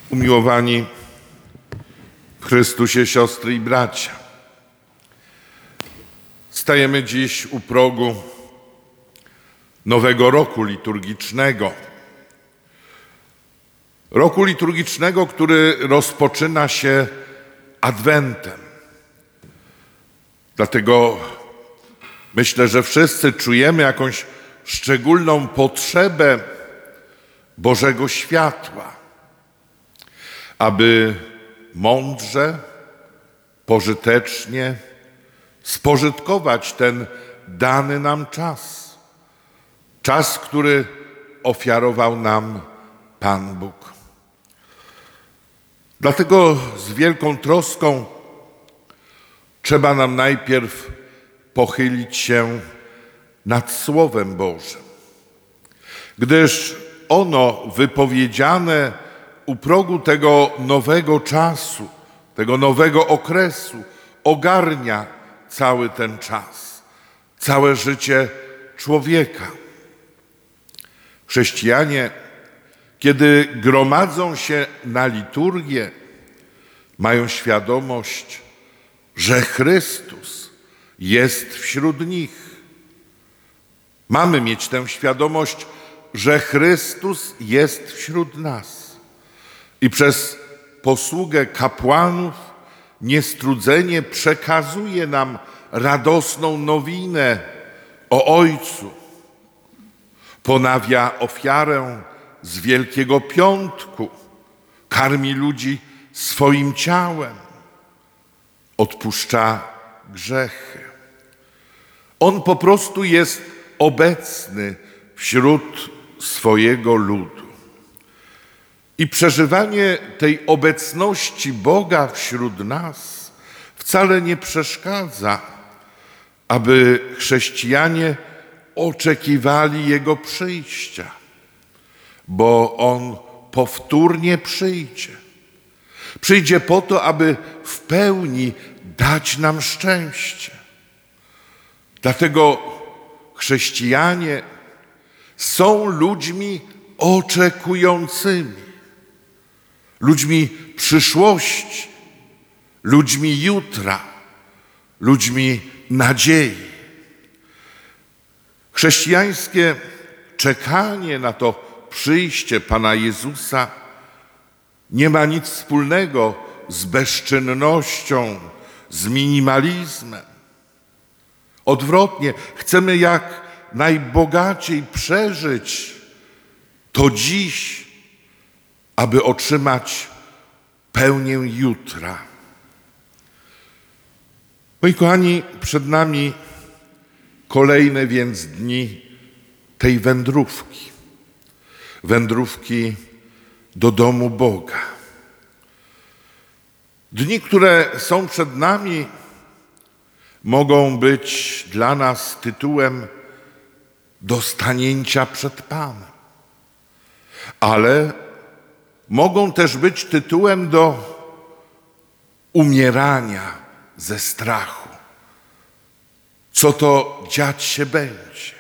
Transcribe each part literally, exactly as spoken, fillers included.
Umiłowani w Chrystusie siostry i bracia, stajemy dziś u progu nowego roku liturgicznego. Roku liturgicznego, który rozpoczyna się Adwentem. Dlatego myślę, że wszyscy czujemy jakąś szczególną potrzebę Bożego światła, aby mądrze, pożytecznie spożytkować ten dany nam czas. Czas, który ofiarował nam Pan Bóg. Dlatego z wielką troską trzeba nam najpierw pochylić się nad Słowem Bożym, gdyż ono wypowiedziane u progu tego nowego czasu, tego nowego okresu ogarnia cały ten czas, całe życie człowieka. Chrześcijanie, kiedy gromadzą się na liturgię, mają świadomość, że Chrystus jest wśród nich. Mamy mieć tę świadomość, że Chrystus jest wśród nas. I przez posługę kapłanów niestrudzenie przekazuje nam radosną nowinę o Ojcu. Ponawia ofiarę z Wielkiego Piątku, karmi ludzi swoim ciałem, odpuszcza grzechy. On po prostu jest obecny wśród swojego ludu. I przeżywanie tej obecności Boga wśród nas wcale nie przeszkadza, aby chrześcijanie oczekiwali Jego przyjścia, bo On powtórnie przyjdzie. Przyjdzie po to, aby w pełni dać nam szczęście. Dlatego chrześcijanie są ludźmi oczekującymi, ludźmi przyszłości, ludźmi jutra, ludźmi nadziei. Chrześcijańskie czekanie na to przyjście Pana Jezusa nie ma nic wspólnego z bezczynnością, z minimalizmem. Odwrotnie, chcemy jak najbogaciej przeżyć to dziś, aby otrzymać pełnię jutra. Moi kochani, przed nami kolejne więc dni tej wędrówki. Wędrówki do domu Boga. Dni, które są przed nami, mogą być dla nas tytułem do stanięcia przed Panem. Ale mogą też być tytułem do umierania ze strachu. Co to dziać się będzie?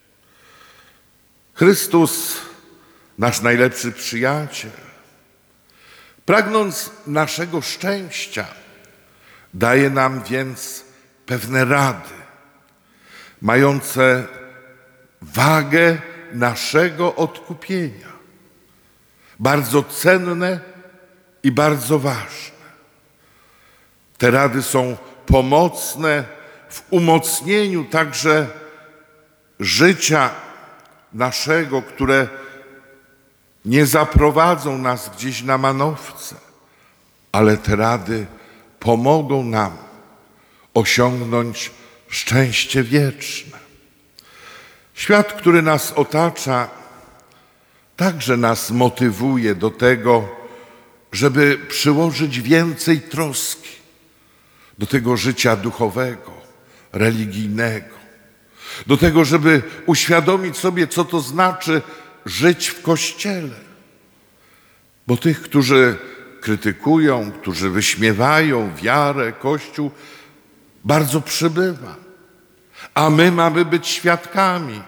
Chrystus, nasz najlepszy przyjaciel, pragnąc naszego szczęścia, daje nam więc pewne rady, mające wagę naszego odkupienia. Bardzo cenne i bardzo ważne. Te rady są pomocne w umocnieniu także życia naszego, które nie zaprowadzą nas gdzieś na manowce, ale te rady pomogą nam osiągnąć szczęście wieczne. Świat, który nas otacza, także nas motywuje do tego, żeby przyłożyć więcej troski do tego życia duchowego, religijnego, do tego, żeby uświadomić sobie, co to znaczy żyć w Kościele. Bo tych, którzy krytykują, którzy wyśmiewają wiarę, Kościół, bardzo przybywa. A my mamy być świadkami.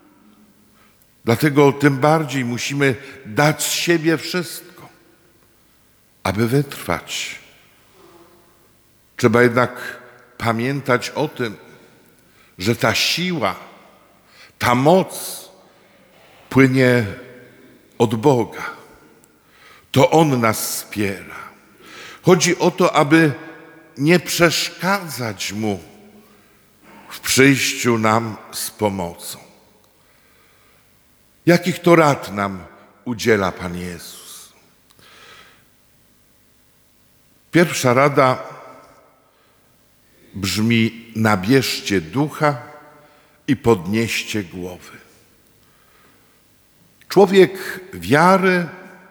Dlatego tym bardziej musimy dać z siebie wszystko. aby wytrwać. Trzeba jednak pamiętać o tym, że ta siła, ta moc płynie od Boga. To On nas wspiera. Chodzi o to, aby nie przeszkadzać Mu w przyjściu nam z pomocą. Jakich to rad nam udziela Pan Jezus? Pierwsza rada brzmi: nabierzcie ducha i podnieście głowy. Człowiek wiary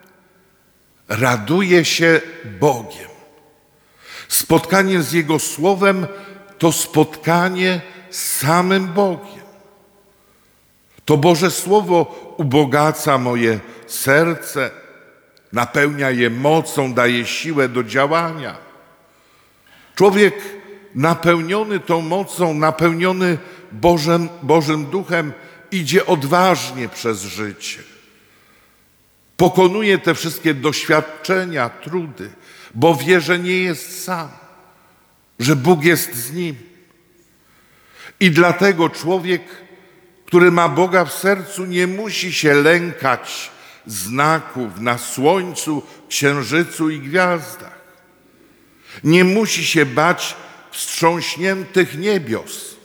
raduje się Bogiem. Spotkanie z Jego Słowem to spotkanie z samym Bogiem. To Boże Słowo ubogaca moje serce, napełnia je mocą, daje siłę do działania. Człowiek napełniony tą mocą, napełniony Bożym, Bożym Duchem idzie odważnie przez życie. Pokonuje te wszystkie doświadczenia, trudy, bo wie, że nie jest sam, że Bóg jest z nim. I dlatego człowiek, który ma Boga w sercu, nie musi się lękać znaków na słońcu, księżycu i gwiazdach. Nie musi się bać wstrząśniętych niebios.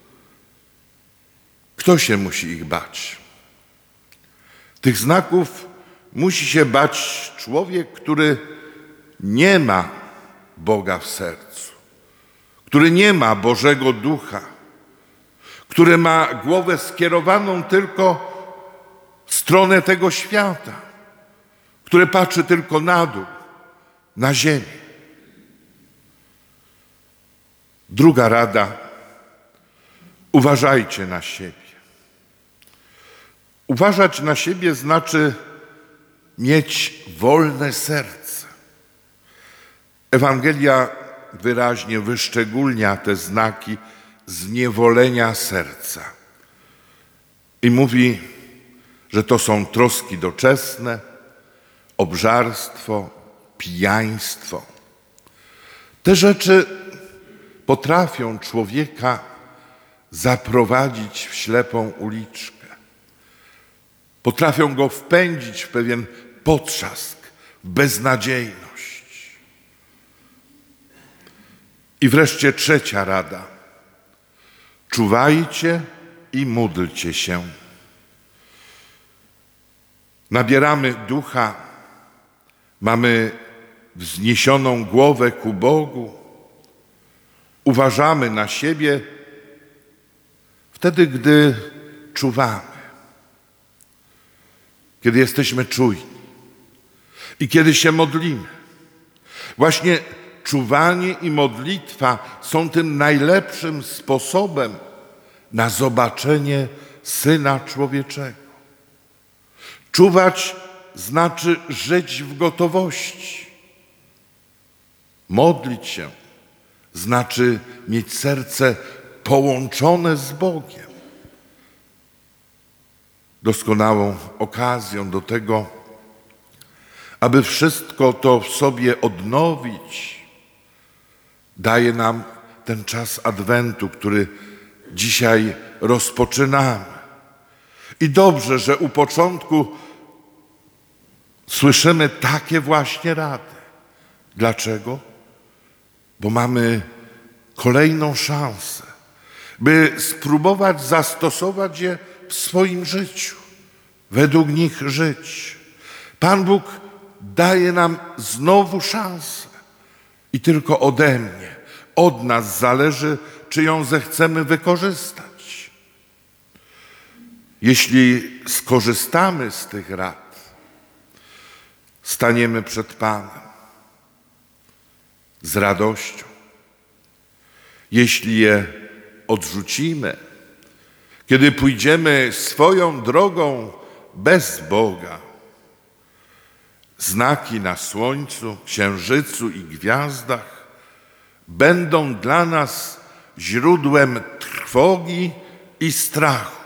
Kto się musi ich bać? Tych znaków musi się bać człowiek, który nie ma Boga w sercu, który nie ma Bożego Ducha, który ma głowę skierowaną tylko w stronę tego świata, który patrzy tylko na dół, na ziemię. Druga rada: uważajcie na siebie. Uważać na siebie znaczy mieć wolne serce. Ewangelia wyraźnie wyszczególnia te znaki zniewolenia serca i mówi, że to są troski doczesne, obżarstwo, pijaństwo. Te rzeczy potrafią człowieka zaprowadzić w ślepą uliczkę. Potrafią go wpędzić w pewien potrzask, w beznadziejność. I wreszcie trzecia rada. Czuwajcie i módlcie się. Nabieramy ducha, mamy wzniesioną głowę ku Bogu, uważamy na siebie wtedy, gdy czuwamy, kiedy jesteśmy czujni i kiedy się modlimy. Właśnie czuwanie i modlitwa są tym najlepszym sposobem na zobaczenie Syna Człowieczego. Czuwać znaczy żyć w gotowości. Modlić się znaczy mieć serce połączone z Bogiem. Doskonałą okazją do tego, aby wszystko to w sobie odnowić, daje nam ten czas Adwentu, który dzisiaj rozpoczynamy. I dobrze, że u początku słyszymy takie właśnie rady. Dlaczego? Bo mamy kolejną szansę, by spróbować zastosować je w swoim życiu, według nich żyć. Pan Bóg daje nam znowu szansę i tylko ode mnie, od nas zależy, czy ją zechcemy wykorzystać. Jeśli skorzystamy z tych rad, staniemy przed Panem z radością. Jeśli je odrzucimy, kiedy pójdziemy swoją drogą bez Boga, znaki na słońcu, księżycu i gwiazdach będą dla nas źródłem trwogi i strachu.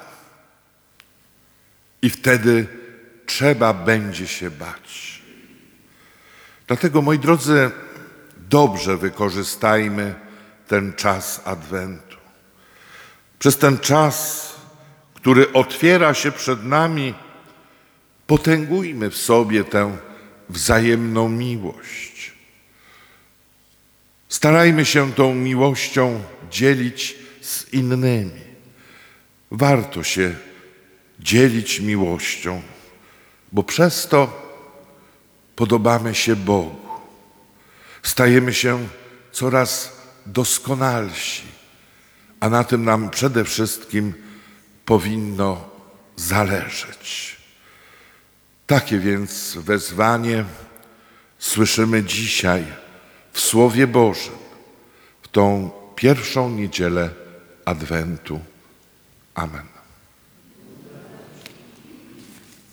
I wtedy trzeba będzie się bać. Dlatego, moi drodzy, dobrze wykorzystajmy ten czas Adwentu. Przez ten czas, który otwiera się przed nami, potęgujmy w sobie tę wzajemną miłość. Starajmy się tą miłością dzielić z innymi. Warto się dzielić miłością, bo przez to podobamy się Bogu. Stajemy się coraz doskonalsi, a na tym nam przede wszystkim powinno zależeć. Takie więc wezwanie słyszymy dzisiaj w Słowie Bożym, w tą pierwszą niedzielę Adwentu. Amen.